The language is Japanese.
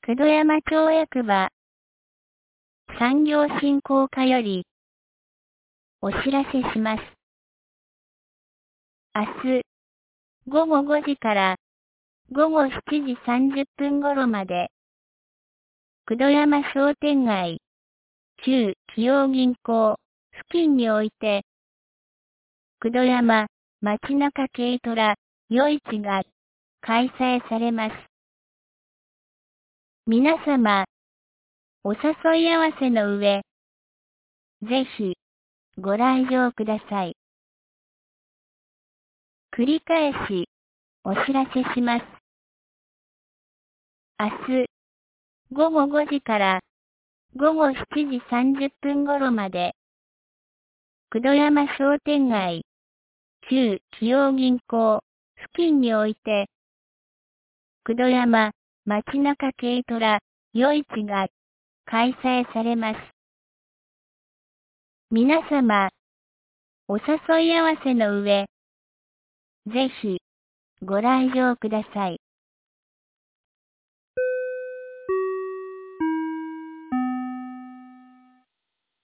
九度山町役場産業振興課よりお知らせします。明日午後5時から午後7時30分頃まで九度山商店街旧紀陽銀行付近において九度山街中軽トラ夜市が開催されます。皆様、お誘い合わせの上、ぜひご来場ください。繰り返しお知らせします。明日午後5時から午後7時30分頃まで九度山商店街旧紀陽銀行付近において九度山街中軽トラ夜市が開催されます。皆様、お誘い合わせの上、ぜひご来場ください。